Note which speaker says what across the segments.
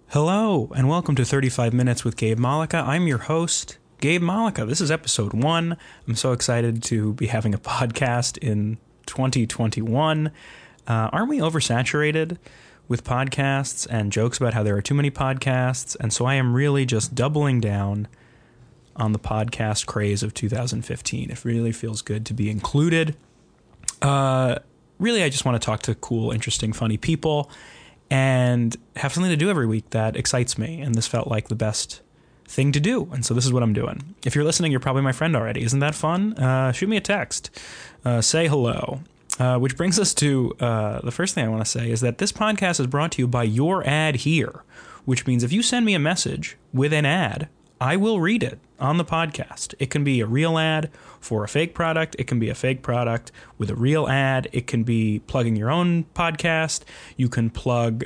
Speaker 1: Hello, and welcome to 35 Minutes with Gabe Malika. I'm your host, Gabe Malika. This is episode 1. I'm so excited to be having a podcast in 2021. Aren't we oversaturated with podcasts and jokes about how there are too many podcasts? And so I am really just doubling down on the podcast craze of 2015. It really feels good to be included. Really, I just want to talk to cool, interesting, funny people and have something to do every week that excites me. And this felt like the best thing to do. And so this is what I'm doing. If you're listening, you're probably my friend already. Isn't that fun? Shoot me a text. Say hello. Which brings us to the first thing I want to say is that this podcast is brought to you by your ad here, which means if you send me a message with an ad, I will read it on the podcast. It can be a real ad for a fake product. It can be a fake product with a real ad. It can be plugging your own podcast. You can plug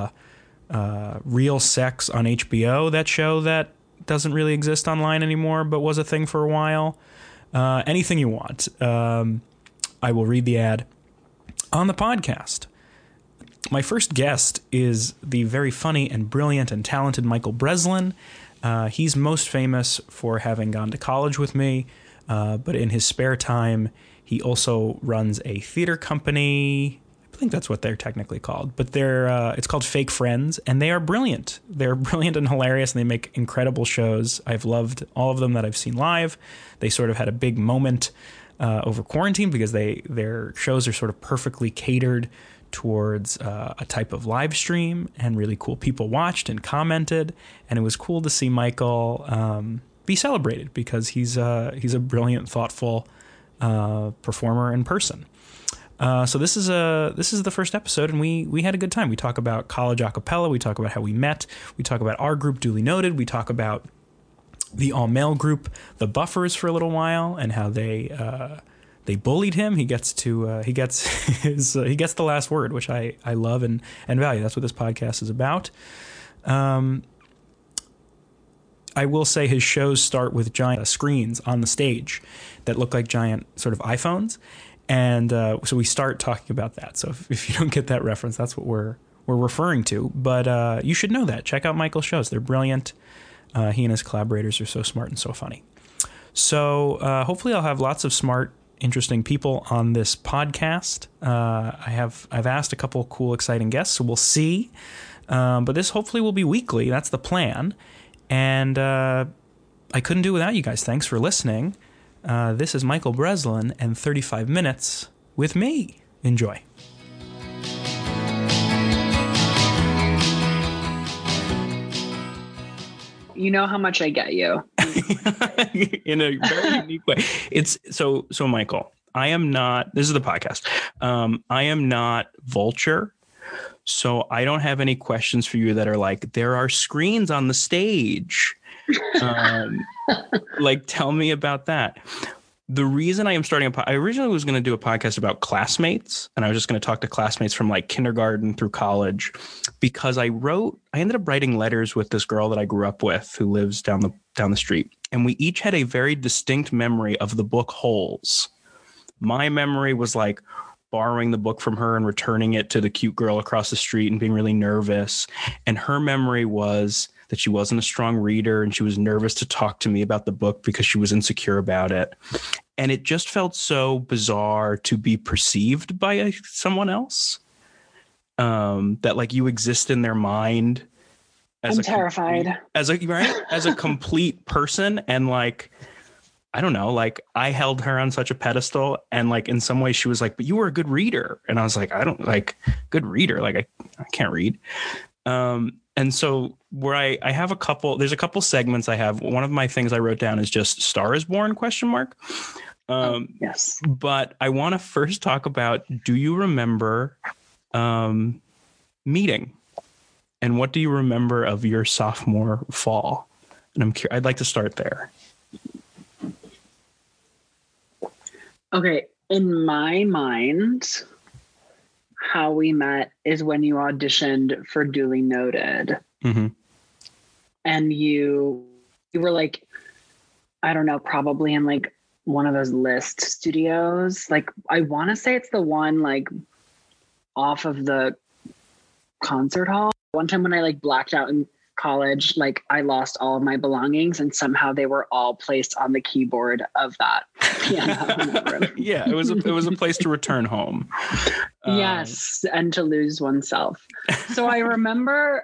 Speaker 1: Real Sex on HBO, that show that doesn't really exist online anymore, but was a thing for a while. Anything you want. I will read the ad on the podcast. My first guest is the very funny and brilliant and talented Michael Breslin. He's most famous for having gone to college with me, but in his spare time, he also runs a theater company. I think that's what they're technically called, but it's called Fake Friends, and they are brilliant. They're brilliant and hilarious, and they make incredible shows. I've loved all of them that I've seen live. They sort of had a big moment over quarantine because their shows are sort of perfectly catered towards a type of live stream, and really cool people watched and commented, and it was cool to see Michael be celebrated because he's a brilliant, thoughtful performer in person. So this is the first episode, and we had a good time. We talk about college a cappella. We talk about how we met. We talk about our group, Duly Noted. We talk about the all-male group, the Buffers, for a little while, and how they bullied him. He gets the last word, which I love and value. That's what this podcast is about. I will say his shows start with giant screens on the stage that look like giant sort of iPhones. And so we start talking about that. So if you don't get that reference, that's what we're referring to. But you should know that. Check out Michael's shows. They're brilliant. He and his collaborators are so smart and so funny. So hopefully I'll have lots of smart, interesting people on this podcast. I've asked a couple of cool, exciting guests, so we'll see. But this hopefully will be weekly. That's the plan. And I couldn't do it without you guys. Thanks for listening. This is Michael Breslin and 35 Minutes with me. Enjoy.
Speaker 2: You know how much I get you.
Speaker 1: In a very unique way. It's so Michael, I am not, this is the podcast. I am not Vulture. So I don't have any questions for you that are like, there are screens on the stage. Like, tell me about that. The reason I am starting I originally was going to do a podcast about classmates, and I was just going to talk to classmates from like kindergarten through college, because I ended up writing letters with this girl that I grew up with who lives down the street. And we each had a very distinct memory of the book Holes. My memory was like borrowing the book from her and returning it to the cute girl across the street and being really nervous. And her memory was that she wasn't a strong reader and she was nervous to talk to me about the book because she was insecure about it. And it just felt so bizarre to be perceived by someone else, that like you exist in their mind.
Speaker 2: I'm terrified.
Speaker 1: As a complete person. And like, I don't know, like I held her on such a pedestal, and like in some ways she was like, but you were a good reader. And I was like, I don't like good reader. Like I can't read. And so where I have there's a couple segments I have. One of my things I wrote down is just Star is Born ?
Speaker 2: Yes.
Speaker 1: But I want to first talk about, do you remember meeting? And what do you remember of your sophomore fall? And I'd like to start there.
Speaker 2: Okay. In my mind, how we met is when you auditioned for Duly Noted.
Speaker 1: Mm-hmm.
Speaker 2: And you were like, I don't know, probably in like one of those List studios. Like, I want to say it's the one like off of the concert hall. One time when I like blacked out in college, like I lost all of my belongings and somehow they were all placed on the keyboard of that piano in that room.
Speaker 1: Yeah, it was a place to return home.
Speaker 2: Yes, and to lose oneself. So I remember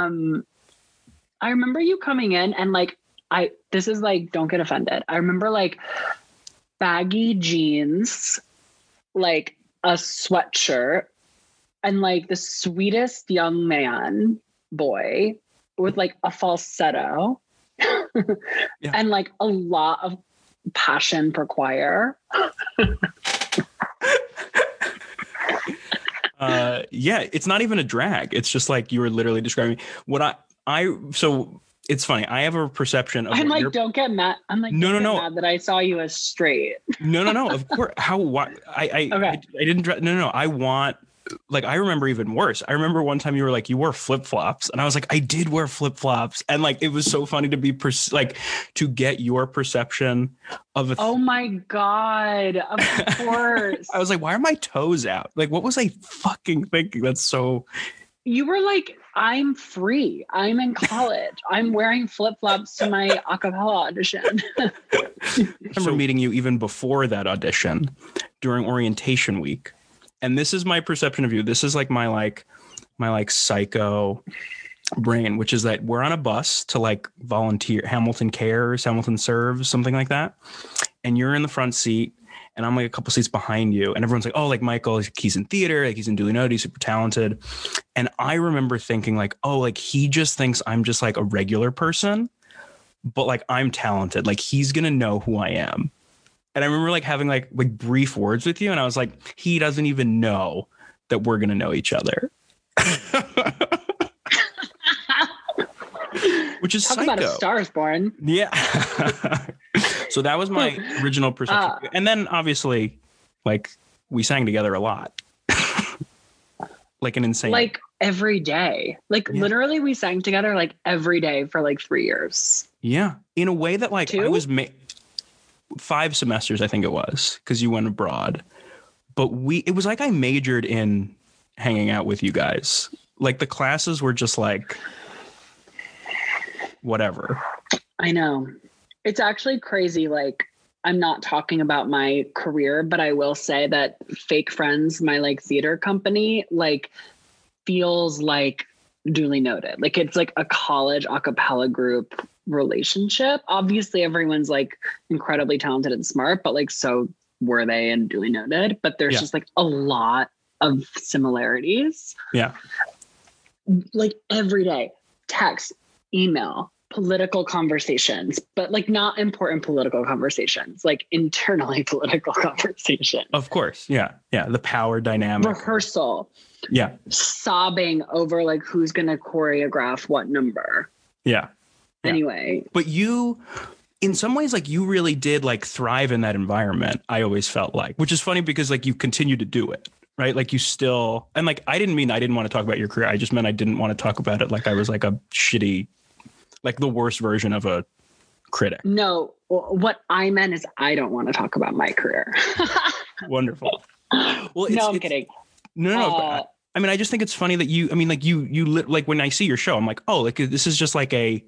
Speaker 2: you coming in and like this is like, don't get offended. I remember like baggy jeans, like a sweatshirt, and like the sweetest young boy with like a falsetto and like a lot of passion for choir.
Speaker 1: Yeah, it's not even a drag. It's just like you were literally describing what so it's funny. I have a perception of
Speaker 2: I'm like, don't get mad. I'm like, no, mad that I saw you as straight.
Speaker 1: No. Of course. I didn't. No. I remember even worse. I remember one time you were like, you wore flip-flops, and I was like, I did wear flip-flops, and like it was so funny to be to get your perception of it.
Speaker 2: Oh my God! Of course.
Speaker 1: I was like, why are my toes out? Like, what was I fucking thinking? That's so.
Speaker 2: You were like, I'm free. I'm in college. I'm wearing flip-flops to my a cappella audition.
Speaker 1: I remember meeting you even before that audition during orientation week. And this is my perception of you. This is like my psycho brain, which is that we're on a bus to like volunteer, Hamilton Cares, Hamilton Serves, something like that. And you're in the front seat and I'm like a couple seats behind you. And everyone's like, oh, like Michael, he's in theater, like he's in Duly Noted, he's super talented. And I remember thinking like, oh, like he just thinks I'm just like a regular person, but like I'm talented. Like he's going to know who I am. And I remember like having like brief words with you. And I was like, he doesn't even know that we're going to know each other. Which is
Speaker 2: Talk
Speaker 1: psycho.
Speaker 2: about A Star Is Born.
Speaker 1: Yeah. So that was my original perception. And then obviously like we sang together a lot. Like an insane.
Speaker 2: Like every day. Like literally we sang together like every day for like 3 years.
Speaker 1: Yeah. In a way that like
Speaker 2: 2?
Speaker 1: I was 5 semesters, I think it was, because you went abroad. But it was like I majored in hanging out with you guys. Like the classes were just like whatever.
Speaker 2: I know. It's actually crazy. Like I'm not talking about my career, but I will say that Fake Friends, my like theater company, like feels like Duly Noted. Like it's like a college a cappella group relationship. Obviously everyone's like incredibly talented and smart, but like so were they in Duly Noted. But there's just like a lot of similarities.
Speaker 1: Yeah.
Speaker 2: Like every day, text, email, political conversations, but like not important political conversations, like internally political conversations.
Speaker 1: Of course. Yeah. Yeah. The power dynamic.
Speaker 2: Rehearsal.
Speaker 1: Yeah.
Speaker 2: Sobbing over like who's going to choreograph what number.
Speaker 1: Yeah.
Speaker 2: Anyway.
Speaker 1: But you, in some ways, like you really did like thrive in that environment. I always felt like, which is funny because like you continue to do it, right? Like you still, and like, I didn't want to talk about your career. I just meant I didn't want to talk about it. Like I was like a shitty, like the worst version of a critic.
Speaker 2: No, what I meant is I don't want to talk about my career.
Speaker 1: Wonderful. Well,
Speaker 2: I'm kidding.
Speaker 1: No. I mean, I just think it's funny that you like when I see your show, I'm like, oh, like this is just like a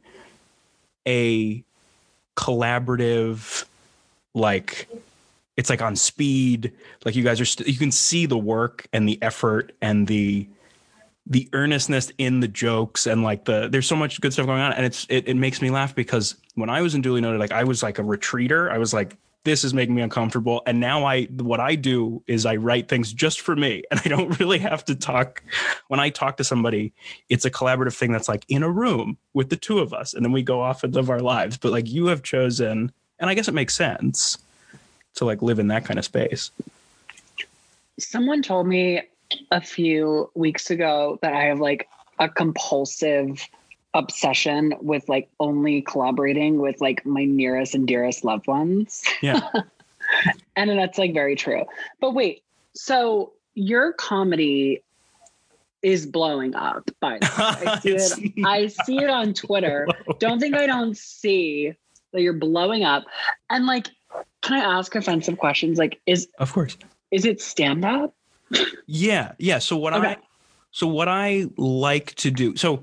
Speaker 1: collaborative, like it's like on speed. Like you guys are, you can see the work and the effort and the earnestness in the jokes and like there's so much good stuff going on. And it makes me laugh because when I was in Duly Noted, like I was like a retreater. I was like, this is making me uncomfortable. And now what I do is I write things just for me. And I don't really have to talk. When I talk to somebody, it's a collaborative thing that's like in a room with the two of us. And then we go off and live our lives. But like you have chosen, and I guess it makes sense to like live in that kind of space.
Speaker 2: Someone told me a few weeks ago that I have like a compulsive obsession with like only collaborating with like my nearest and dearest loved ones.
Speaker 1: Yeah.
Speaker 2: And that's like very true. But wait, so your comedy is blowing up, by the way. I see it on Twitter. Don't think I don't see that you're blowing up. And like, can I ask offensive questions? Like,
Speaker 1: of course.
Speaker 2: Is it stand up?
Speaker 1: Yeah. So what So what I like to do, so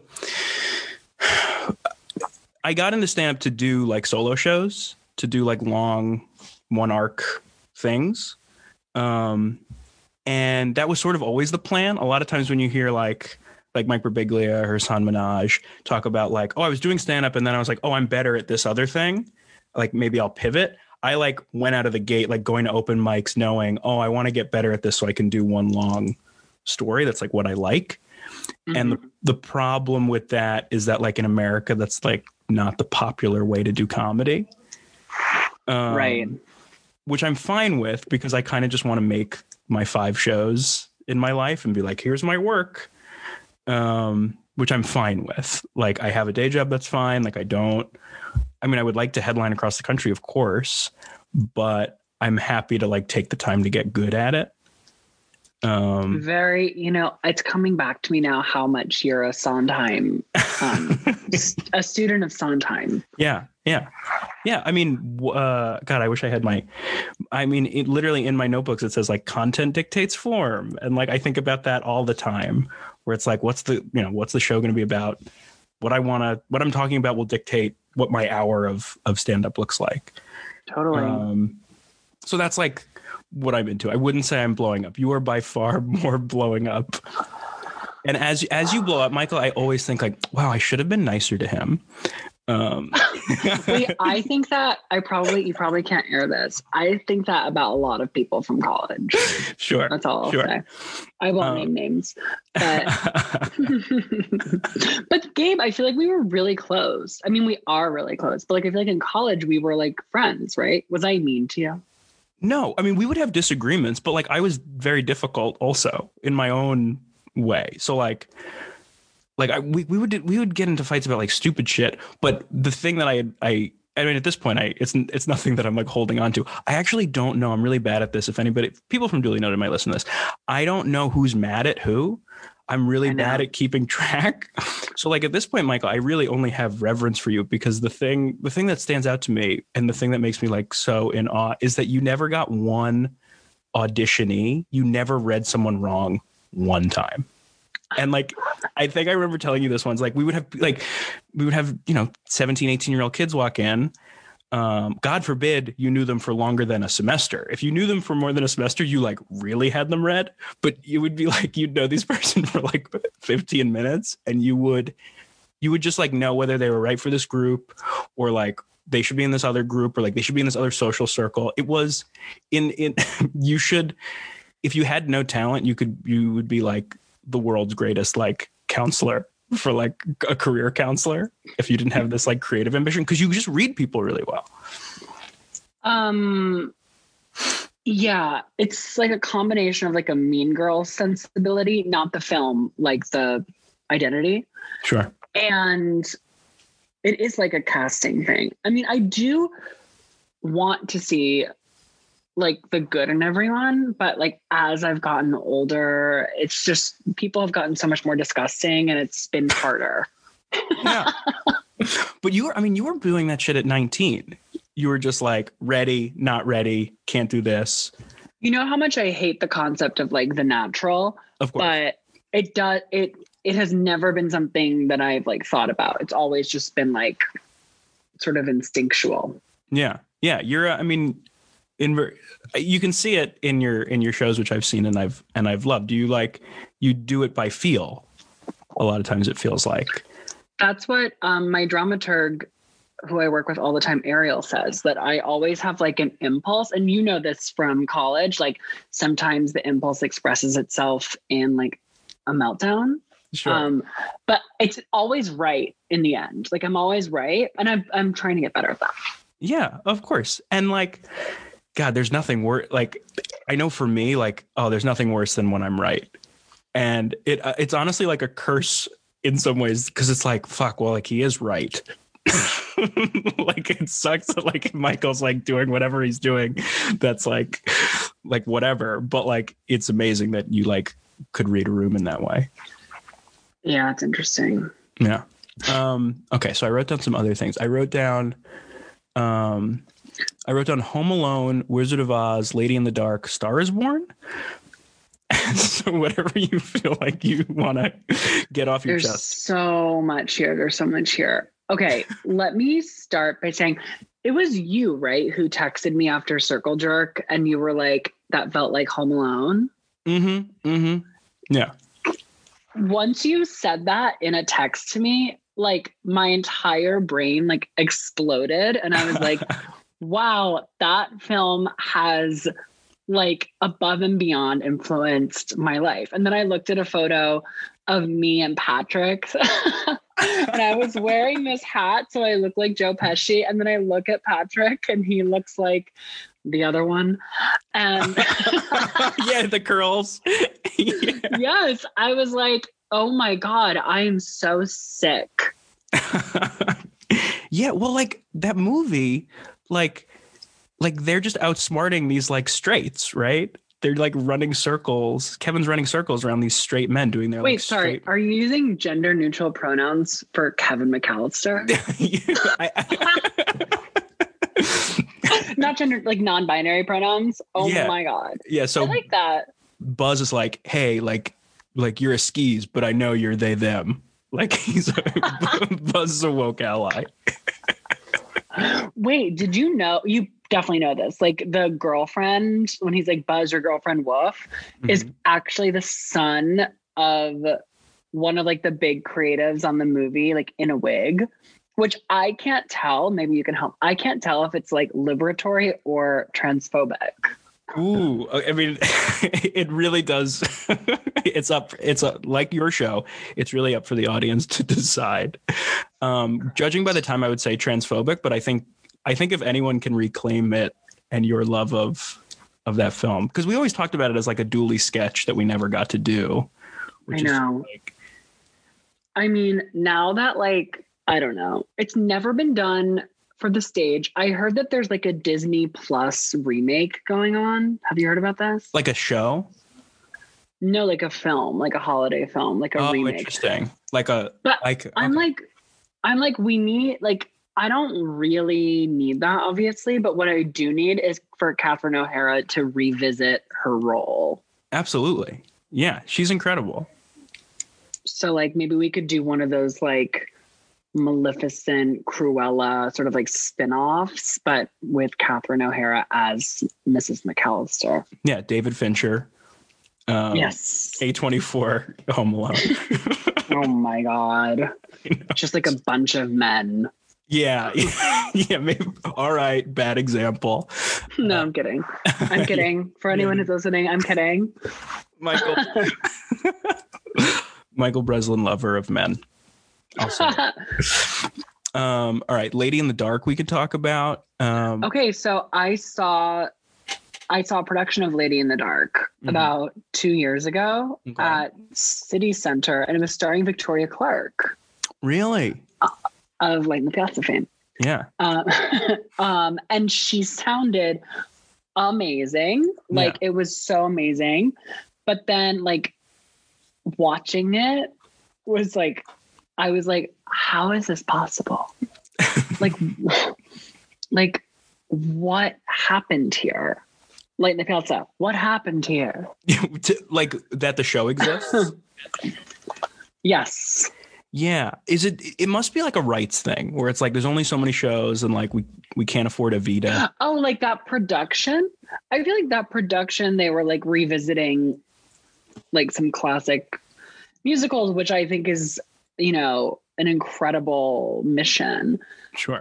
Speaker 1: I got into stand up to do like solo shows, to do like long one arc things. And that was sort of always the plan. A lot of times when you hear like Mike Birbiglia or Hassan Minaj talk about like, oh, I was doing stand up and then I was like, oh, I'm better at this other thing. Like maybe I'll pivot. I like went out of the gate, like going to open mics knowing, oh, I want to get better at this so I can do one long story. That's like what I like. Mm-hmm. And the problem with that is that like in America, that's like not the popular way to do comedy.
Speaker 2: Right.
Speaker 1: Which I'm fine with because I kind of just want to make my 5 shows in my life and be like, here's my work. Which I'm fine with. Like I have a day job. That's fine. Like I would like to headline across the country, of course, but I'm happy to like take the time to get good at it.
Speaker 2: It's coming back to me now how much you're a Sondheim, a student of Sondheim.
Speaker 1: Yeah. I mean, God, I wish I had it literally in my notebooks, it says like content dictates form. And like, I think about that all the time where it's like, what's the show going to be about? What I'm talking about will dictate what my hour of stand-up looks like.
Speaker 2: Totally.
Speaker 1: So that's like what I'm into. I wouldn't say I'm blowing up. You are by far more blowing up. And as you blow up, Michael, I always think like, wow, I should have been nicer to him.
Speaker 2: Wait, I think that you probably can't air this. I think that about a lot of people from college.
Speaker 1: Sure.
Speaker 2: That's all I'll say. I won't name names. But but Gabe, I feel like we were really close. I mean, we are really close, but like I feel like in college we were like friends, right? Was I mean to you?
Speaker 1: No, I mean, we would have disagreements, but like I was very difficult also in my own way. So like we would get into fights about like stupid shit. But the thing that I mean, at this point, it's nothing that I'm like holding on to. I actually don't know. I'm really bad at this. If people from Duly Noted might listen to this, I don't know who's mad at who. I'm really bad at keeping track. So like at this point, Michael, I really only have reverence for you because the thing that stands out to me and the thing that makes me like so in awe is that you never got one auditionee. You never read someone wrong one time. And like, I think I remember telling you this once, like we would have, 17, 18-year-old kids walk in. God forbid you knew them for longer than a semester. If you knew them for more than a semester, you like really had them read, but you would be like, you'd know this person for like 15 minutes and you would just like know whether they were right for this group or like they should be in this other group or like they should be in this other social circle. It was you should, if you had no talent, you would be like the world's greatest like counselor for like a career counselor if you didn't have this like creative ambition because you just read people really well.
Speaker 2: Yeah, it's like a combination of like a Mean Girls sensibility, not the film, like the identity.
Speaker 1: Sure.
Speaker 2: And it is like a casting thing. I mean, I do want to see like the good in everyone, but like as I've gotten older, it's just people have gotten so much more disgusting and it's been harder.
Speaker 1: Yeah. But you were doing that shit at 19. You were just like ready, not ready, can't do this.
Speaker 2: You know how much I hate the concept of like the natural,
Speaker 1: of course.
Speaker 2: But it has never been something that I've like thought about. It's always just been like sort of instinctual.
Speaker 1: Yeah. Yeah. You can see it in your shows, which I've seen and I've loved. Do you do it by feel? A lot of times it feels like.
Speaker 2: That's what my dramaturg, who I work with all the time, Ariel, says, that I always have like an impulse. And you know this from college, like sometimes the impulse expresses itself in like a meltdown.
Speaker 1: Sure.
Speaker 2: But it's always right in the end. Like I'm always right. And I'm trying to get better at that.
Speaker 1: Yeah, of course. And like, God, there's nothing worse. Like, I know for me, like, oh, there's nothing worse than when I'm right. And it's honestly like a curse in some ways because it's like, fuck, well, like he is right. Like it sucks that like Michael's like doing whatever he's doing. That's like whatever. But like, it's amazing that you like could read a room in that way.
Speaker 2: Yeah, it's interesting.
Speaker 1: Yeah. Okay, so I wrote down some other things. I wrote down Home Alone, Wizard of Oz, Lady in the Dark, Star is Born. So whatever you feel like you want to get off your
Speaker 2: There's
Speaker 1: chest.
Speaker 2: so much here. There's so much here. Okay, let me start by saying it was you, right, who texted me after Circle Jerk, and you were like, that felt like Home Alone.
Speaker 1: Yeah.
Speaker 2: Once you said that in a text to me, like my entire brain like exploded, and I was like, wow, that film has like above and beyond influenced my life. And then I looked at a photo of me and Patrick and I was wearing this hat, so I look like Joe Pesci. And then I look at Patrick and he looks like the other one. And
Speaker 1: yeah, the curls. Yeah.
Speaker 2: Yes, I was like, oh my God, I am so sick.
Speaker 1: Yeah, well, like that movie, like they're just outsmarting these like straights, right? They're like running circles. Kevin's running circles around these straight men doing their
Speaker 2: Wait, sorry. Are you using gender neutral pronouns for Kevin McAllister? Not gender, like non-binary pronouns. Oh yeah. My God.
Speaker 1: Yeah. So
Speaker 2: I like that.
Speaker 1: Buzz is like, hey, like you're a skis, but I know you're they them. Like Buzz is a woke ally.
Speaker 2: Wait, did you know? You definitely know this. Like the girlfriend, when he's like, Buzz, your girlfriend Woof, is actually the son of one of like the big creatives on the movie, like in a wig, which I can't tell. Maybe you can help. I can't tell if it's like liberatory or transphobic.
Speaker 1: Ooh, I mean, it really does. It's like your show. It's really up for the audience to decide. Judging by the time, I would say transphobic, but I think if anyone can reclaim it and your love of that film, because we always talked about it as like a Dooley sketch that we never got to do.
Speaker 2: I know. I mean, now that like, I don't know, it's never been done for the stage. I heard that there's like a Disney Plus remake going on. Have you heard about this?
Speaker 1: Like a show?
Speaker 2: No, like a film, like a holiday film, like a remake.
Speaker 1: Interesting. I'm
Speaker 2: like, we need, like, I don't really need that, obviously, but what I do need is for Catherine O'Hara to revisit her role.
Speaker 1: Absolutely. Yeah, she's incredible.
Speaker 2: So, like, maybe we could do one of those, like, Maleficent, Cruella sort of like spin-offs, but with Catherine O'Hara as Mrs. McAllister.
Speaker 1: Yeah, David Fincher.
Speaker 2: Yes.
Speaker 1: A24 Home Alone.
Speaker 2: Oh my God. Just like a bunch of men.
Speaker 1: Yeah. Yeah. Maybe. All right. Bad example.
Speaker 2: No, I'm kidding. I'm kidding. For anyone who's listening, I'm kidding.
Speaker 1: Michael Breslin, lover of men. Also. All right. Lady in the Dark we could talk about.
Speaker 2: Okay. So I saw a production of Lady in the Dark about 2 years ago at City Center, and it was starring Victoria Clark.
Speaker 1: Really?
Speaker 2: Of Light in the Piazza fame.
Speaker 1: Yeah.
Speaker 2: And she sounded amazing. Like it was so amazing. But then like watching it was like, I was like, how is this possible? like what happened here? Light in the Piazza, what happened here?
Speaker 1: Like that the show exists?
Speaker 2: Yes.
Speaker 1: Yeah. It must be like a rights thing where it's like there's only so many shows and like we can't afford a Vita.
Speaker 2: Oh, like that production? I feel like that production, they were like revisiting like some classic musicals, which I think is, you know, an incredible mission.
Speaker 1: Sure.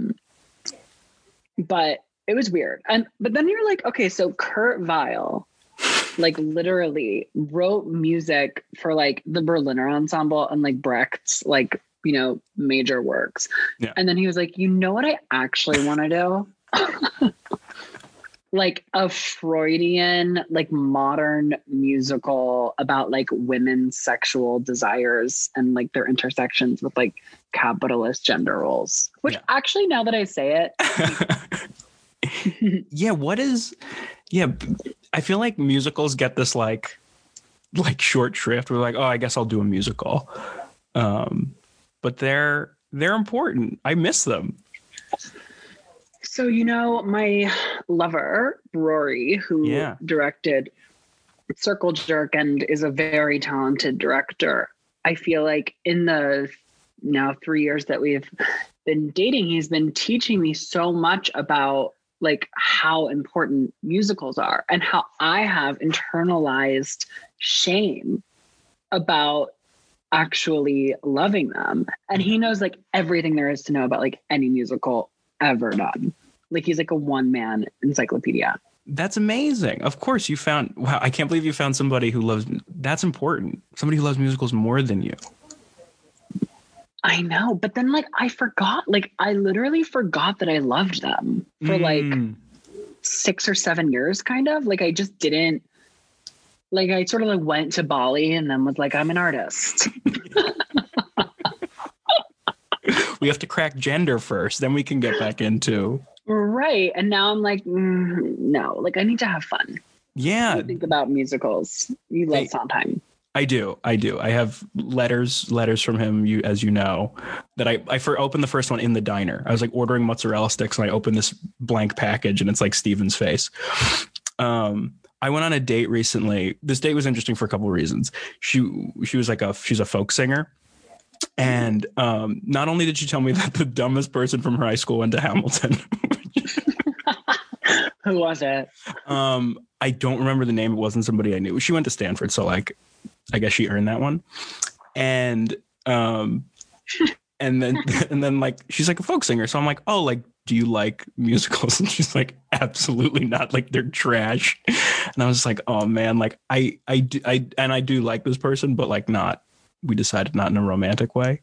Speaker 2: But it was weird. But then you're like, okay, so Kurt Weill like literally wrote music for like the Berliner Ensemble and like Brecht's like, you know, major works. Yeah. And then he was like, you know what I actually want to do? Like a Freudian, like modern musical about like women's sexual desires and like their intersections with like capitalist gender roles, which actually, now that I say it.
Speaker 1: Yeah. I feel like musicals get this like short shrift. We're like, oh, I guess I'll do a musical. But they're important. I miss them. So,
Speaker 2: you know, my lover, Rory, who directed circle jerk and is a very talented director. I feel like in the now 3 years that we've been dating, he's been teaching me so much about like how important musicals are and how I have internalized shame about actually loving them. And he knows like everything there is to know about like any musical ever done. Like he's like a one-man encyclopedia.
Speaker 1: That's amazing. Of course you found, wow, I can't believe you found somebody who loves, that's important. Somebody who loves musicals more than you.
Speaker 2: I know, but then like I forgot, like I literally forgot that I loved them for like 6 or 7 years, kind of. Like I just didn't, like I sort of like went to Bali and then was like, I'm an artist.
Speaker 1: We have to crack gender first, then we can get back into.
Speaker 2: Right. And now I'm like, no, like I need to have fun.
Speaker 1: Yeah.
Speaker 2: Think about musicals. You love Sondheim.
Speaker 1: I do. I have letters from him, as you know, that I opened the first one in the diner. I was like ordering mozzarella sticks and I opened this blank package and it's like Steven's face. I went on a date recently. This date was interesting for a couple of reasons. She was like she's a folk singer. And not only did she tell me that the dumbest person from her high school went to Hamilton.
Speaker 2: Who was it?
Speaker 1: I don't remember the name. It wasn't somebody I knew. She went to Stanford, so like I guess she earned that one. And and then like she's like a folk singer. So I'm like, oh, like, do you like musicals? And she's like, absolutely not. Like they're trash. And I was like, oh man, like I do like this person, but like not. We decided not in a romantic way.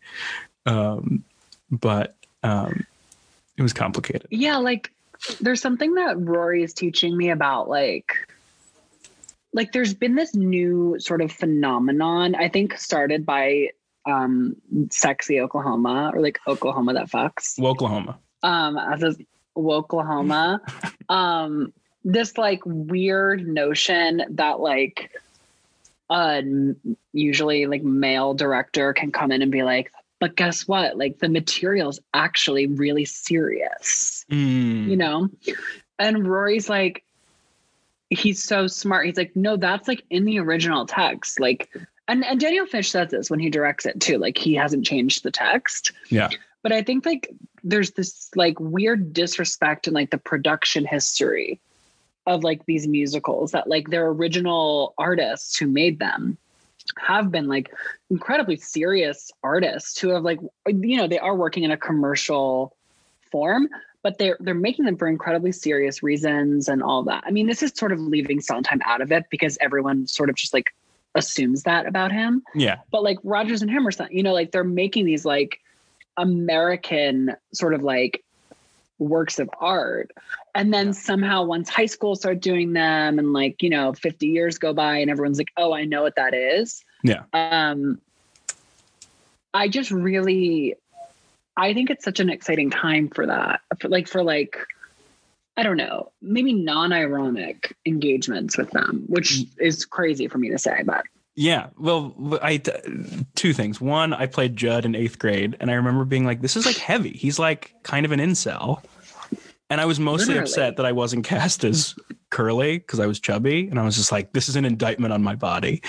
Speaker 1: But it was complicated.
Speaker 2: Yeah, like there's something that Rory is teaching me about like there's been this new sort of phenomenon, I think started by Sexy Oklahoma, or like Oklahoma That Fucks.
Speaker 1: Woklahoma.
Speaker 2: As a Woklahoma. This like weird notion that like usually like male director can come in and be like, but guess what? Like the material's actually really serious, you know? And Rory's like, he's so smart. He's like, no, that's like in the original text. Like, and Daniel Fish says this when he directs it too. Like he hasn't changed the text.
Speaker 1: Yeah.
Speaker 2: But I think like there's this like weird disrespect in like the production history of like these musicals that like their original artists who made them have been like incredibly serious artists who have like, you know, they are working in a commercial form, but they're making them for incredibly serious reasons and all that. I mean, this is sort of leaving Sondheim out of it because everyone sort of just like assumes that about him.
Speaker 1: Yeah.
Speaker 2: But like Rodgers and Hammerstein, you know, like they're making these like American sort of like works of art. And then somehow once high school started doing them and like, you know, 50 years go by and everyone's like, oh, I know what that is.
Speaker 1: Yeah.
Speaker 2: I just really, I think it's such an exciting time for that. For like, I don't know, maybe non-ironic engagements with them, which is crazy for me to say, but.
Speaker 1: Yeah. Well, two things. One, I played Judd in 8th grade and I remember being like, this is like heavy. He's like kind of an incel. And I was mostly upset that I wasn't cast as Curly because I was chubby. And I was just like, this is an indictment on my body.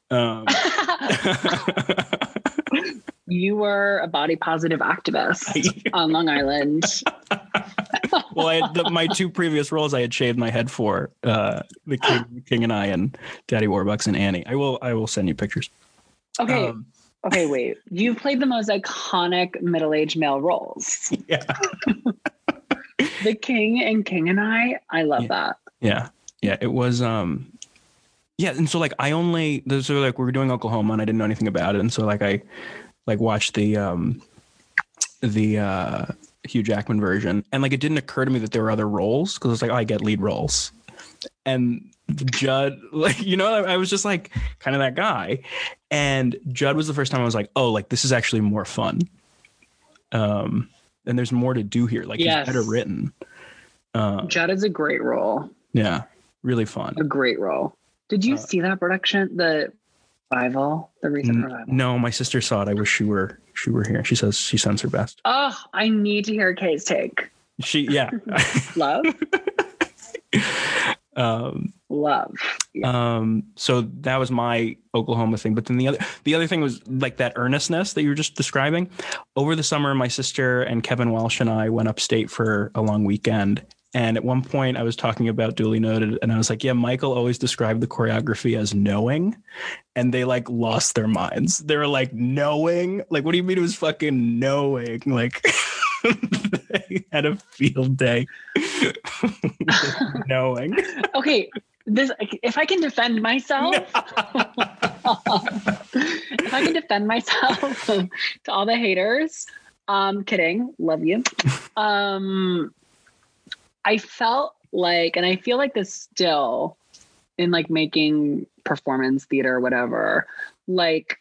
Speaker 2: You were a body positive activist on Long Island.
Speaker 1: Well, my two previous roles I had shaved my head for, the King and I and Daddy Warbucks and Annie. I will send you pictures.
Speaker 2: Okay. Okay, wait. You've played the most iconic middle-aged male roles.
Speaker 1: Yeah.
Speaker 2: The King and King and I love that.
Speaker 1: Yeah. Yeah. It was, yeah. And so like, we were doing Oklahoma and I didn't know anything about it. And so like, I like watched the Hugh Jackman version. And like, it didn't occur to me that there were other roles. Cause it's like, oh, I get lead roles. And Judd, like, you know, I was just like kind of that guy. And Judd was the first time I was like, oh, like this is actually more fun. And there's more to do here. Like He's better written.
Speaker 2: Judd is a great role.
Speaker 1: Yeah. Really fun.
Speaker 2: A great role. Did you see that production? The revival, the recent revival?
Speaker 1: No, my sister saw it. I wish she were here. She says she sends her best.
Speaker 2: Oh, I need to hear Kay's take.
Speaker 1: Yeah.
Speaker 2: Love? Love. Yeah.
Speaker 1: So that was my Oklahoma thing. But then the other thing was like that earnestness that you were just describing. Over the summer, my sister and Kevin Welsh and I went upstate for a long weekend. And at one point I was talking about Duly Noted and I was like, yeah, Michael always described the choreography as knowing. And they like lost their minds. They were like, knowing? Like, what do you mean it was fucking knowing? Like, they had a field day knowing.
Speaker 2: Okay, this if I can defend myself, if I can defend myself to all the haters, kidding, love you. I felt like, and I feel like this still in like making performance theater, whatever, like,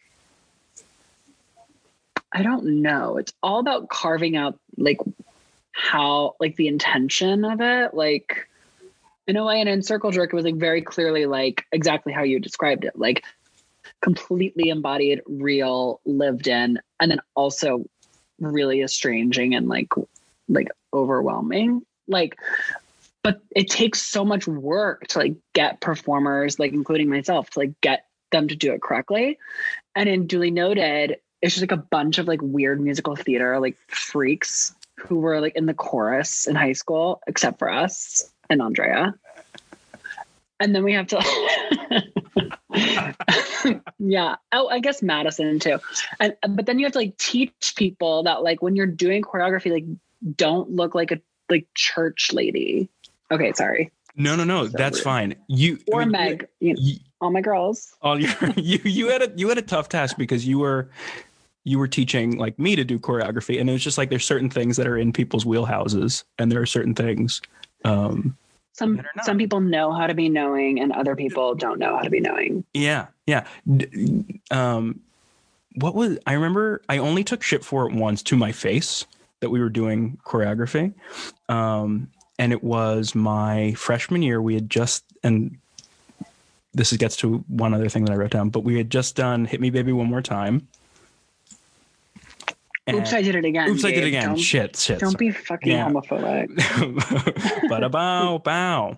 Speaker 2: I don't know. It's all about carving out like how, like the intention of it. Like in a way, and in Circle Jerk, it was like very clearly like exactly how you described it, like completely embodied, real, lived in, and then also really estranging and like overwhelming. Like, but it takes so much work to like get performers, like including myself, to like get them to do it correctly. And in Duly Noted, it's just like a bunch of like weird musical theater, like freaks who were like in the chorus in high school, except for us and Andrea. And then we have to, yeah. Oh, I guess Madison too. And, but then you have to like teach people that like, when you're doing choreography, like don't look like a like church lady. Okay. Sorry.
Speaker 1: No, so that's rude. Fine.
Speaker 2: Or Meg, all my girls.
Speaker 1: All you had a tough task because you were teaching like me to do choreography, and it was just like there's certain things that are in people's wheelhouses, and there are certain things.
Speaker 2: Some people know how to be knowing, and other people don't know how to be knowing.
Speaker 1: Yeah. What was I remember? I only took shit for it once to my face that we were doing choreography, and it was my freshman year. We had just, and this gets to one other thing that I wrote down, but we had just done "Hit Me, Baby, One More Time."
Speaker 2: Oops, I did it again.
Speaker 1: Oops, Gabe. I did it again. Shit.
Speaker 2: Don't be fucking homophobic.
Speaker 1: Bow.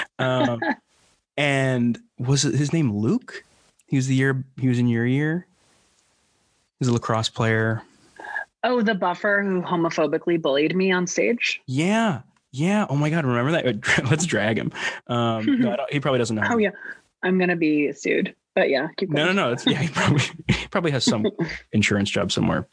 Speaker 1: And was it his name Luke? He was in your year. He's a lacrosse player.
Speaker 2: Oh, the buffer who homophobically bullied me on stage?
Speaker 1: Yeah. Oh my God, remember that? Let's drag him. No, he probably doesn't know.
Speaker 2: Oh yeah, I'm gonna be sued. But yeah, keep going.
Speaker 1: No. He probably has some insurance job somewhere.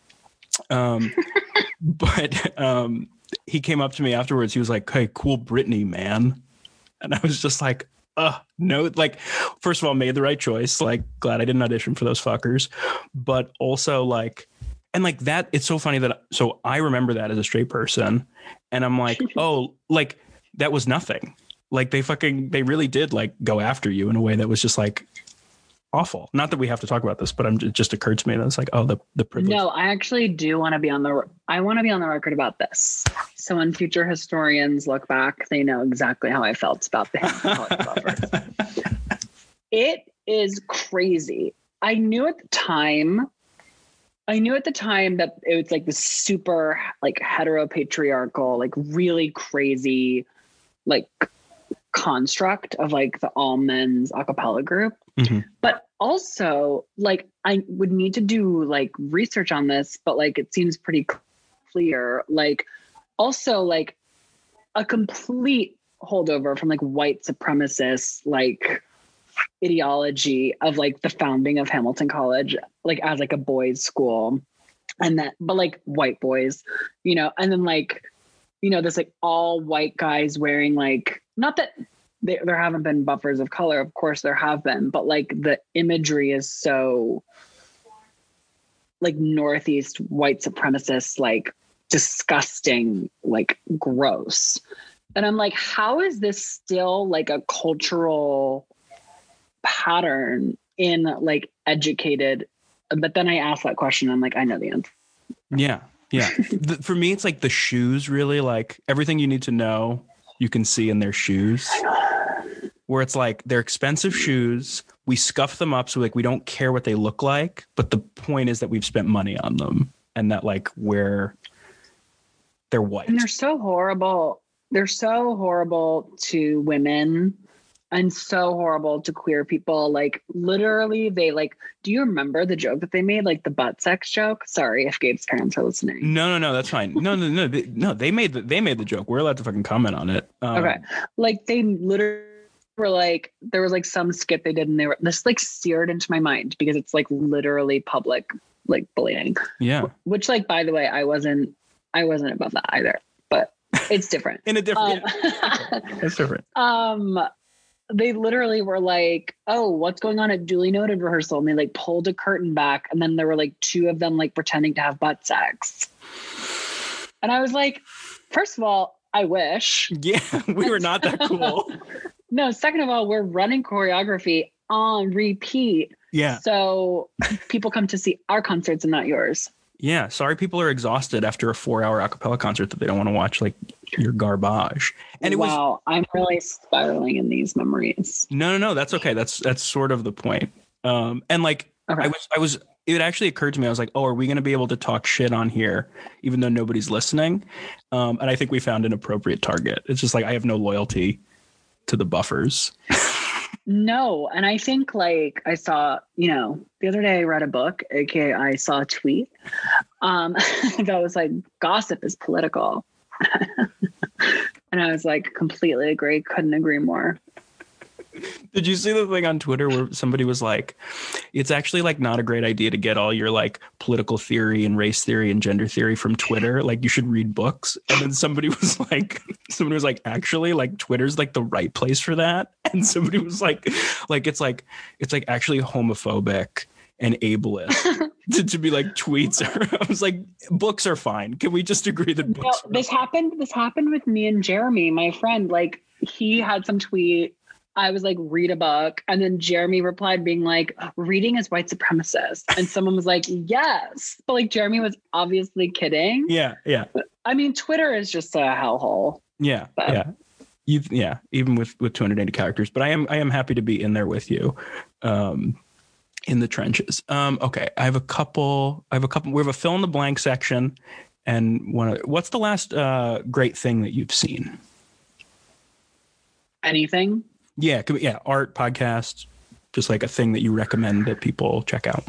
Speaker 1: But he came up to me afterwards. He was like, "Hey, cool Britney, man," and I was just like, no, like, first of all, made the right choice. Like, glad I didn't audition for those fuckers, but also like. And like that, it's so funny that, so I remember that as a straight person and I'm like, oh, like that was nothing. Like they really did like go after you in a way that was just like awful. Not that we have to talk about this, but it just occurred to me that it's like, oh, the privilege.
Speaker 2: No, I actually do want to be on the record about this. So when future historians look back, they know exactly how I felt about the Hamilton College buffers. It is crazy. I knew at the time that it was like this super like heteropatriarchal, like really crazy, like construct of like the all men's a cappella group. Mm-hmm. But also like I would need to do like research on this, but like it seems pretty clear. Like also like a complete holdover from like white supremacist, like ideology of like the founding of Hamilton College, like as like a boys' school, and that, but like white boys, you know, and then like, you know, this like all white guys wearing like, not that there haven't been buffers of color, of course there have been, but like the imagery is so like Northeast white supremacist, like disgusting, like gross. And I'm like, how is this still like a cultural pattern in like educated? But then I asked that question, I'm like, I know the answer.
Speaker 1: Yeah. For me, it's like the shoes, really, like everything you need to know you can see in their shoes, where it's like they're expensive shoes. We scuff them up. So like, we don't care what they look like, but the point is that we've spent money on them and that like where they're white.
Speaker 2: And they're so horrible. They're so horrible to women and so horrible to queer people. Like literally they like, do you remember the joke that they made? Like the butt sex joke? Sorry if Gabe's parents are listening.
Speaker 1: No, that's fine. No, they made the joke. We're allowed to fucking comment on it.
Speaker 2: Okay. Like they literally were like, there was like some skit they did and they were this like seared into my mind because it's like literally public like bullying.
Speaker 1: Yeah.
Speaker 2: Which like, by the way, I wasn't above that either, but it's different.
Speaker 1: In a different, it's different.
Speaker 2: They literally were like, oh, what's going on at Duly Noted rehearsal? And they like pulled a curtain back and then there were like two of them like pretending to have butt sex. And I was like, first of all, I wish.
Speaker 1: Yeah, we were not that cool.
Speaker 2: No, second of all, we're running choreography on repeat.
Speaker 1: Yeah.
Speaker 2: So people come to see our concerts and not yours.
Speaker 1: Yeah. Sorry, people are exhausted after a 4-hour a cappella concert that they don't want to watch like your garbage. And it was.
Speaker 2: I'm really spiraling in these memories.
Speaker 1: No. That's okay. That's sort of the point. And like okay. I was. It actually occurred to me. I was like, oh, are we going to be able to talk shit on here, even though nobody's listening? And I think we found an appropriate target. It's just like I have no loyalty to the buffers.
Speaker 2: No. And I think like I saw, the other day I read a book, aka I saw a tweet that was like, gossip is political. And I was like, completely agree. Couldn't agree more.
Speaker 1: Did you see the thing on Twitter where somebody was like, it's actually like not a great idea to get all your like political theory and race theory and gender theory from Twitter. Like you should read books. And then somebody was like, actually like Twitter's like the right place for that. And somebody was like it's like actually homophobic and ableist to be like tweets. I was like, books are fine. Can we just agree that books?
Speaker 2: No, this happened with me and Jeremy, my friend. Like he had some tweet. I was like, read a book. And then Jeremy replied being like, reading is white supremacist. And someone was like, yes. But like Jeremy was obviously kidding.
Speaker 1: Yeah. Yeah.
Speaker 2: I mean, Twitter is just a hellhole.
Speaker 1: Yeah.
Speaker 2: But.
Speaker 1: Yeah. Even with 280 characters, but I am happy to be in there with you. In the trenches. Okay. I have a couple, we have a fill in the blank section and what's the last great thing that you've seen?
Speaker 2: Anything?
Speaker 1: Yeah. Art, podcast, just like a thing that you recommend that people check out.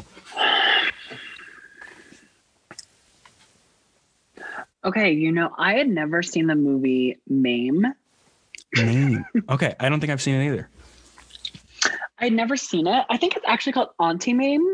Speaker 2: Okay. I had never seen the movie Mame.
Speaker 1: Okay. I don't think I've seen it either.
Speaker 2: I'd never seen it. I think it's actually called Auntie Mame.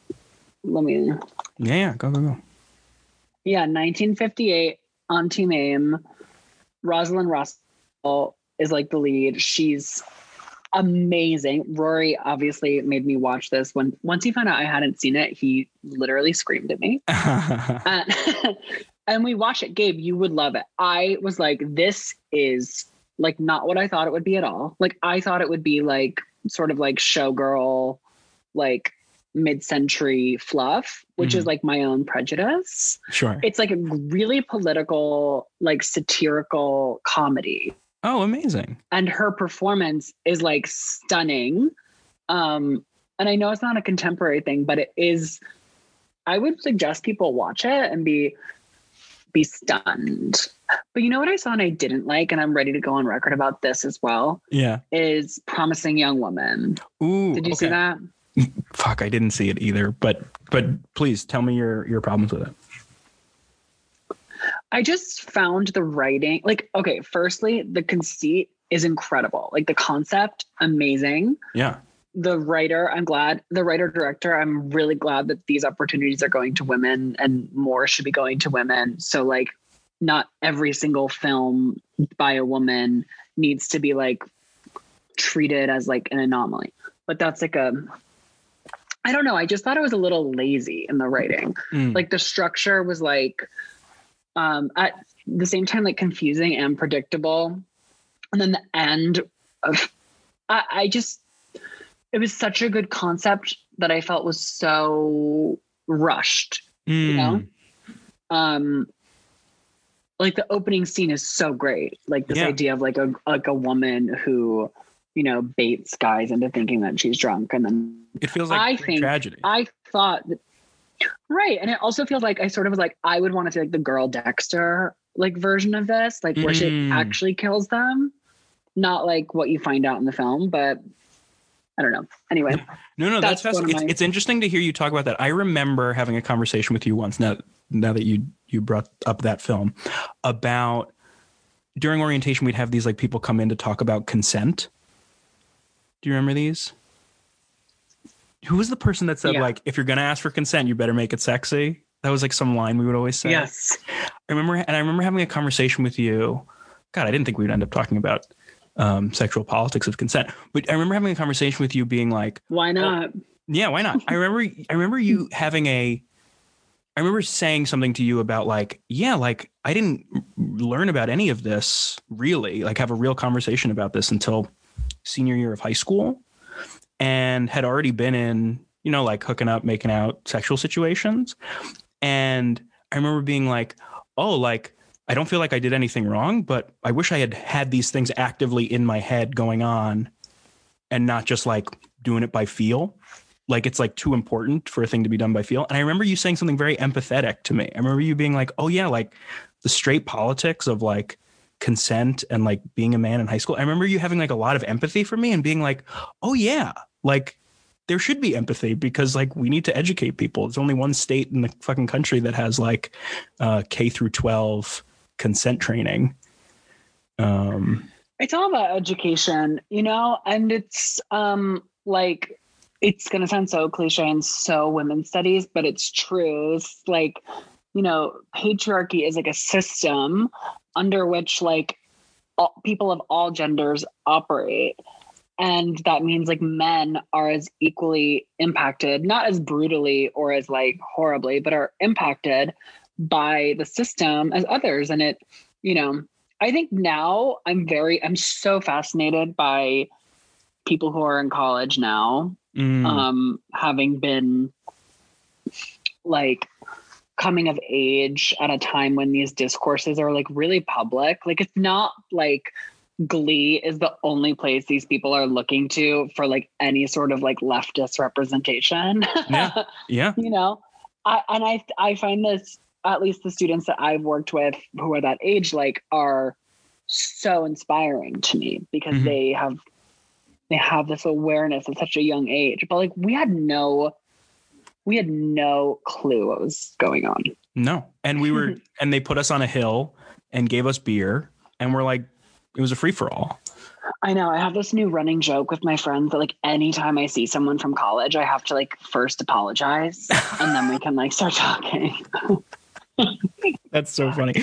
Speaker 1: Yeah. Go.
Speaker 2: Yeah. 1958 Auntie Mame. Rosalind Russell is like the lead. She's amazing. Rory obviously made me watch this. Once he found out I hadn't seen it, he literally screamed at me. And we watched it. Gabe, you would love it. I was like, this is like not what I thought it would be at all. Like I thought it would be like sort of like showgirl, like mid-century fluff, which is like my own prejudice.
Speaker 1: Sure.
Speaker 2: It's like a really political, like satirical comedy.
Speaker 1: Oh, amazing.
Speaker 2: And her performance is like stunning. And I know it's not a contemporary thing, but it is. I would suggest people watch it and be stunned. But you know what I saw and I didn't like, and I'm ready to go on record about this as well.
Speaker 1: Yeah. Is
Speaker 2: Promising Young Woman.
Speaker 1: Ooh.
Speaker 2: Did you see that?
Speaker 1: Fuck, I didn't see it either. But please tell me your problems with it. I
Speaker 2: just found the writing, like, okay, firstly, the conceit is incredible. Like the concept, amazing.
Speaker 1: Yeah.
Speaker 2: The writer, director, I'm really glad that these opportunities are going to women and more should be going to women. So like not every single film by a woman needs to be like treated as like an anomaly, but that's like I don't know. I just thought it was a little lazy in the writing. Like the structure was like, at the same time, like confusing and predictable. And then the end of, it was such a good concept that I felt was so rushed, Like the opening scene is so great. Like this idea of like a woman who, baits guys into thinking that she's drunk. And then
Speaker 1: it feels like tragedy.
Speaker 2: I thought that, right. And it also feels like I sort of was like, I would want to see like the girl Dexter like version of this, like where she actually kills them. not like what you find out in the film, but I don't know. Anyway.
Speaker 1: No, that's fascinating. It's interesting to hear you talk about that. I remember having a conversation with you once, now that you brought up that film, about during orientation, we'd have these like people come in to talk about consent. Do you remember these? Who was the person that said like, if you're going to ask for consent, you better make it sexy? That was like some line we would always say.
Speaker 2: Yes.
Speaker 1: I remember having a conversation with you. God, I didn't think we'd end up talking about sexual politics of consent, but I remember having a conversation with you being like,
Speaker 2: why not?
Speaker 1: Yeah, why not? I remember you having I remember saying something to you about like, yeah, like I didn't learn about any of this really, like have a real conversation about this until senior year of high school, and had already been in, you know, like hooking up, making out, sexual situations. And I remember being like, oh, like, I don't feel like I did anything wrong, but I wish I had these things actively in my head going on and not just like doing it by feel. Like it's like too important for a thing to be done by feel. And I remember you saying something very empathetic to me. I remember you being like, oh yeah, like the straight politics of like consent and like being a man in high school. I remember you having like a lot of empathy for me and being like, oh yeah, like there should be empathy because like we need to educate people. There's only one state in the fucking country that has like K through 12 consent training.
Speaker 2: It's all about education, you know, and it's like, it's going to sound so cliche and so women's studies, but it's true. It's like, you know, patriarchy is like a system under which like people of all genders operate. And that means like men are as equally impacted, not as brutally or as like horribly, but are impacted by the system as others. And it, you know, I think now I'm so fascinated by people who are in college now, having been like coming of age at a time when these discourses are like really public. Like it's not like Glee is the only place these people are looking to for like any sort of like leftist representation.
Speaker 1: Yeah.
Speaker 2: You know, I find this, at least the students that I've worked with who are that age, like are so inspiring to me because they have this awareness at such a young age, but like we had no clue what was going on.
Speaker 1: No. And we were, and they put us on a hill and gave us beer and we're like, it was a free for all.
Speaker 2: I know. I have this new running joke with my friends that like anytime I see someone from college, I have to like first apologize and then we can like start talking.
Speaker 1: That's so funny.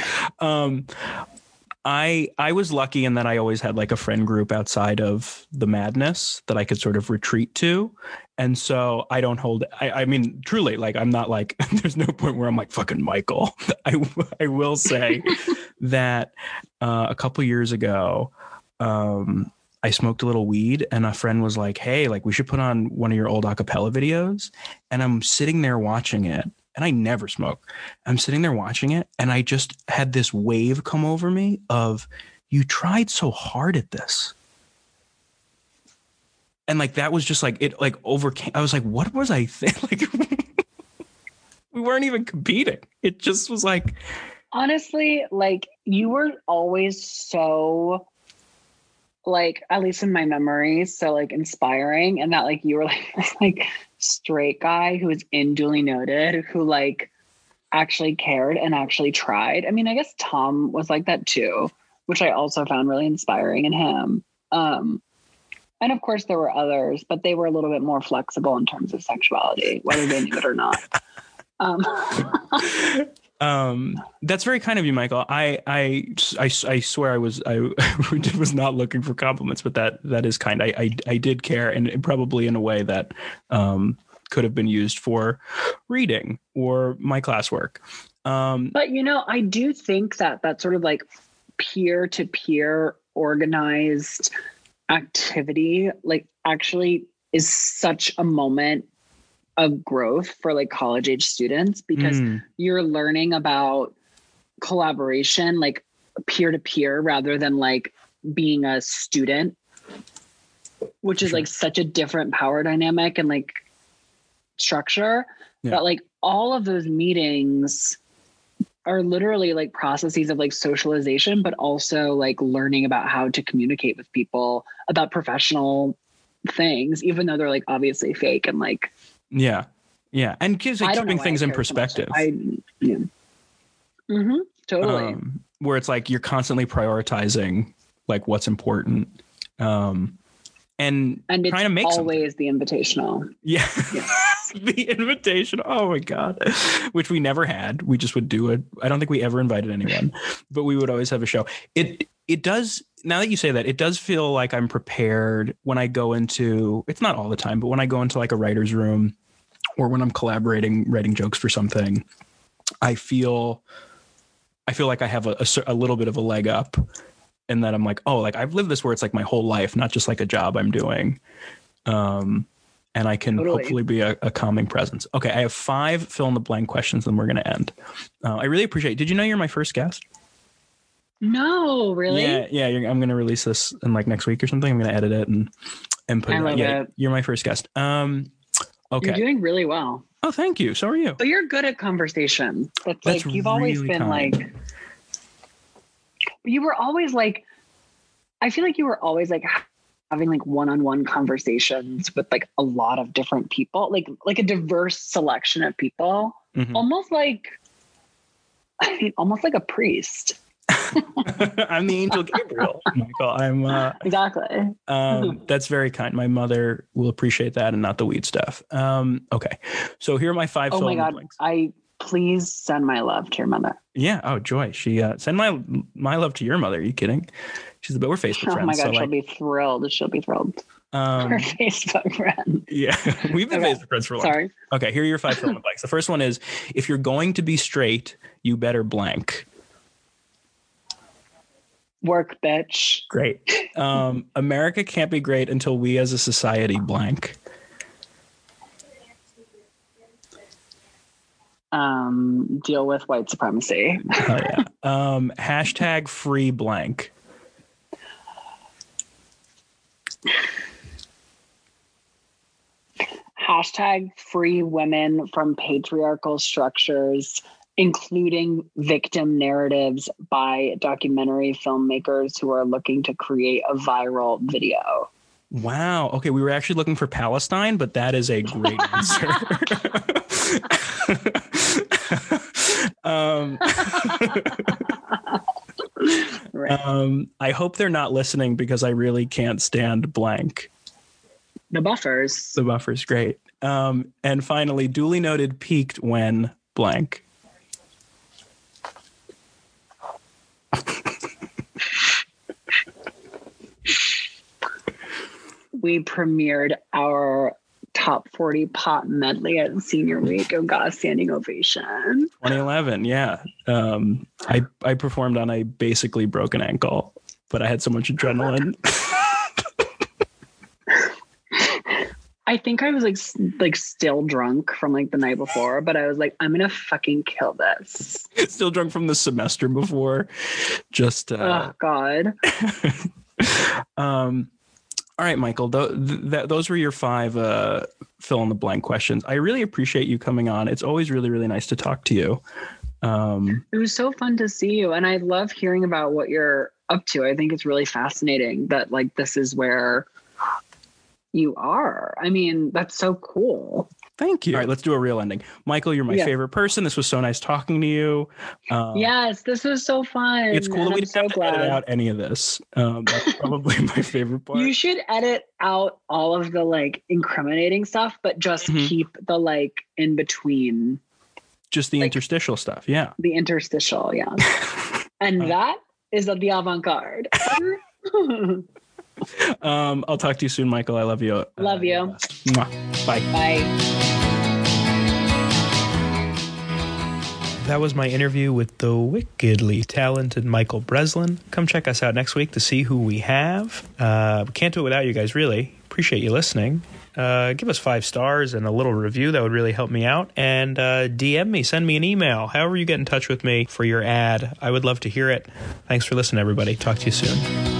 Speaker 1: I was lucky in that I always had like a friend group outside of the madness that I could sort of retreat to. And so I don't hold, I mean, truly, like, I'm not like, there's no point where I'm like fucking Michael. I will say that a couple years ago, I smoked a little weed and a friend was like, hey, like we should put on one of your old acapella videos. And I'm sitting there watching it. And I never smoke. I'm sitting there watching it. And I just had this wave come over me of, you tried so hard at this. And like, that was just like, it like overcame. I was like, what was I thinking? Like, we weren't even competing. It just was like.
Speaker 2: Honestly, like you were always so like, at least in my memories, so like inspiring. And that like, you were like, this like straight guy who was in Duly Noted, who like actually cared and actually tried. I mean, I guess Tom was like that too, which I also found really inspiring in him. And of course there were others, but they were a little bit more flexible in terms of sexuality, whether they knew it or not.
Speaker 1: That's very kind of you, Michael. I swear I was not looking for compliments, but that is kind. I did care, and probably in a way that could have been used for reading or my classwork.
Speaker 2: But you know, I do think that sort of like peer-to-peer organized activity, like actually is such a moment of growth for like college age students because you're learning about collaboration, like peer to peer rather than like being a student, which is like such a different power dynamic and like structure. But like all of those meetings are literally like processes of like socialization, but also like learning about how to communicate with people about professional things, even though they're like obviously fake and like.
Speaker 1: Yeah. Yeah. And gives like keeping things in perspective.
Speaker 2: Totally.
Speaker 1: Where it's like you're constantly prioritizing like what's important. And
Speaker 2: it's
Speaker 1: trying to make
Speaker 2: always the invitational.
Speaker 1: Yeah. The invitation. Oh my God. Which we never had. We just would do it. I don't think we ever invited anyone, but we would always have a show. It does. Now that you say that, it does feel like I'm prepared when I go into, it's not all the time, but when I go into like a writer's room or when I'm collaborating, writing jokes for something, I feel like I have a little bit of a leg up, and that I'm like, oh, like I've lived this where it's like my whole life, not just like a job I'm doing. And I can hopefully be a calming presence. Okay. I have 5 fill in the blank questions, and we're going to end. I really appreciate it. Did you know you're my first guest?
Speaker 2: No, really?
Speaker 1: Yeah. I'm going to release this in like next week or something. I'm going to edit it and put it out. Yeah, you're my first guest. Okay.
Speaker 2: You're doing really well.
Speaker 1: Oh, thank you. So are you.
Speaker 2: But you're good at conversation. That's like, you've always been kind. Like, you were always like, I feel like you were always like having like one-on-one conversations with like a lot of different people, like a diverse selection of people, almost like a priest.
Speaker 1: I'm the angel Gabriel, Michael. I'm
Speaker 2: exactly.
Speaker 1: That's very kind. My mother will appreciate that, and not the weed stuff. Okay, so here are my 5.
Speaker 2: Oh my God! Links. Please send my love to your mother.
Speaker 1: Yeah. Oh, Joy. She send my love to your mother. Are you kidding? She's we're Facebook friends.
Speaker 2: Oh my God, she'll be thrilled. She'll be thrilled. We're Facebook friends.
Speaker 1: Yeah, we've been Facebook friends for a long time. Okay, here are your 5 fill in the blanks. The first one is, if you're going to be straight, you better blank.
Speaker 2: Work, bitch.
Speaker 1: Great. America can't be great until we as a society blank.
Speaker 2: Deal with white supremacy.
Speaker 1: Oh, yeah. Hashtag free blank.
Speaker 2: Hashtag free women from patriarchal structures, including victim narratives by documentary filmmakers who are looking to create a viral video.
Speaker 1: Wow. Okay, we were actually looking for Palestine, but that is a great answer. I hope they're not listening, because I really can't stand blank.
Speaker 2: The buffers.
Speaker 1: The buffers, great. And finally, duly noted, peaked when blank.
Speaker 2: We premiered our top 40 pop medley at senior week and got a standing ovation.
Speaker 1: 2011, yeah. I performed on a basically broken ankle, but I had so much adrenaline.
Speaker 2: I think I was like still drunk from like the night before, but I was like, I'm gonna fucking kill this.
Speaker 1: Still drunk from the semester before. Just
Speaker 2: oh God.
Speaker 1: All right, Michael, those were your 5 fill in the blank questions. I really appreciate you coming on. It's always really, really nice to talk to you.
Speaker 2: It was so fun to see you. And I love hearing about what you're up to. I think it's really fascinating that like this is where you are. I mean, that's so cool.
Speaker 1: Thank you. All right, let's do a real ending. Michael, you're my favorite person. This was so nice talking to you.
Speaker 2: Yes, this was so fun.
Speaker 1: It's cool that we didn't have to edit out any of this. That's probably my favorite part.
Speaker 2: You should edit out all of the like incriminating stuff, but just keep the like in between.
Speaker 1: Just the like, interstitial stuff. Yeah.
Speaker 2: The interstitial. Yeah. And that is the avant-garde.
Speaker 1: I'll talk to you soon, Michael. I love you.
Speaker 2: Love you.
Speaker 1: Bye.
Speaker 2: Bye.
Speaker 1: That was my interview with the wickedly talented Michael Breslin. Come check us out next week to see who we have. Can't do it without you guys, really. Appreciate you listening. Give us 5 stars and a little review. That would really help me out. And DM me, send me an email. However you get in touch with me for your ad, I would love to hear it. Thanks for listening, everybody. Talk to you soon.